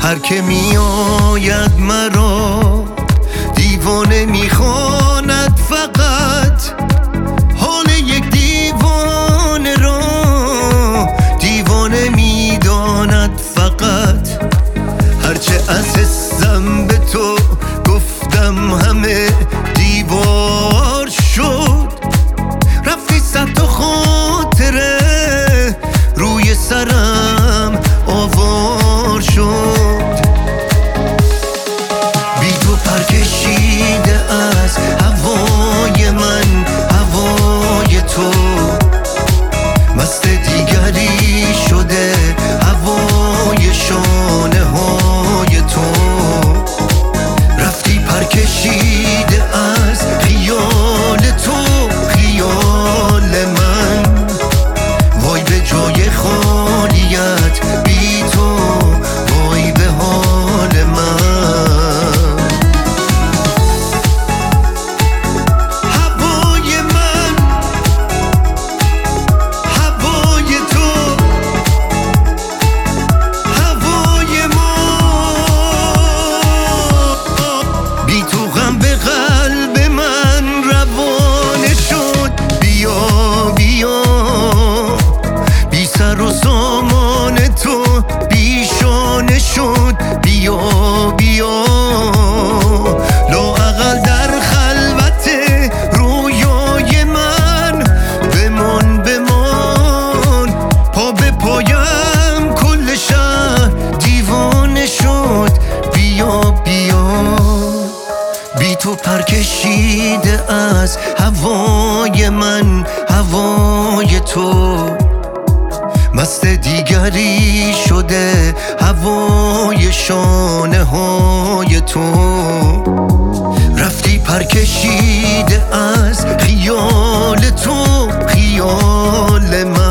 هر که می آید مرا دیوانه می خواند، فقط حال یک دیوانه را دیوانه می داند. فقط هرچه از حسم به تو گفتم همه دیوار شد. رفتی صد تا خاطره روی سرم آوار شد. بی تو پر کشیده از هوای من، هوای تو مست دیگری شده، هوای شانه های تو. رفتی پر کشیده از خیال تو، خیال من. وای به جای خالیت بی تو، وای به حال من. هوای من، هوای تو، هوای ما. بی تو غم به قلب من روانه شد. بیا بیا، بی سر و سامان تو بیشانه شد. بیا بیا، لااقل در خلوت رویای من بمان بمان. پا به پایم کل شهر دیوانه شد. بیا بیا، بی تو پر کشیده از هوای من، هوای تو مست دیگری شده، هوای شانه های تو. رفتی پر کشیده از خیال تو، خیال من.